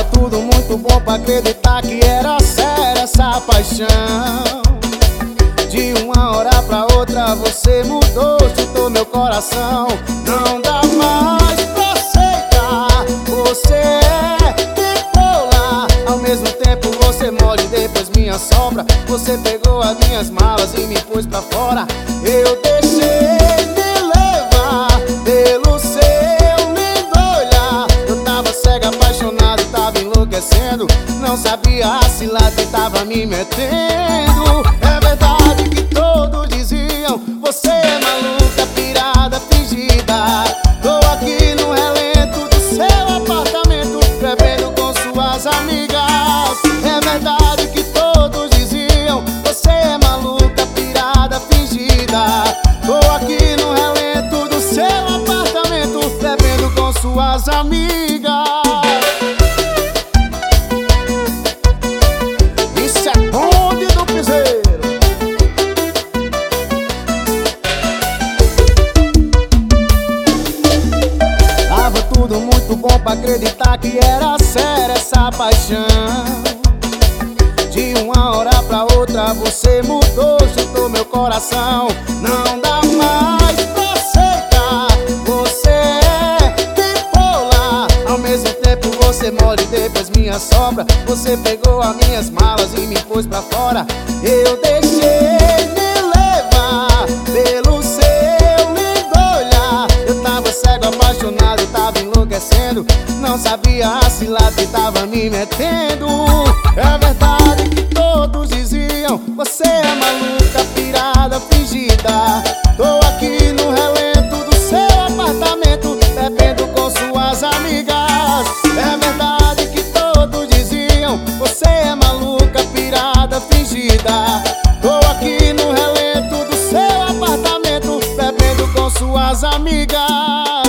tudo muito bom pra acreditar que era séria essa paixão. De uma hora pra outra você mudou, chutou meu coração. Não dá mais pra aceitar, você é bipolar. Ao mesmo tempo você molha e depois minha sombra. Você pegou as minhas malas e me pôs pra fora. Eu deixei me levar pelo seu lindo olhar. Eu tava cega, apaixonado, tava enlouquecendo. Não sabia a cilada que tava me metendo. É verdade que todos diziam: você é maluca, pirada, fingida. Tô aqui no relento do seu apartamento, bebendo com suas amigas. É verdade que todos diziam: você é maluca, pirada, fingida. Tô aqui no relento do seu apartamento, bebendo com suas amigas. Isso é bonde do piseiro. Tava tudo muito bom pra acreditar que era séria essa paixão. De uma hora pra outra você mudou, chutou meu coração. Não dá mais pra aceitar, você é bipolar. Ao mesmo tempo você molha e depois minha sombra. Você pegou as minhas malas e me pôs pra fora. Eu deixei me levar pelo seu lindo olhar. Eu tava cego, apaixonado, tava enlouquecendo. Não sabia a cilada que tava me metendo. É verdade que todos diziam: você é maluca, pirada, fingida. Tô aqui no relento do seu apartamento, bebendo com suas amigas. É verdade que todos diziam: você é maluca, pirada, fingida. Tô aqui no relento do seu apartamento, bebendo com suas amigas.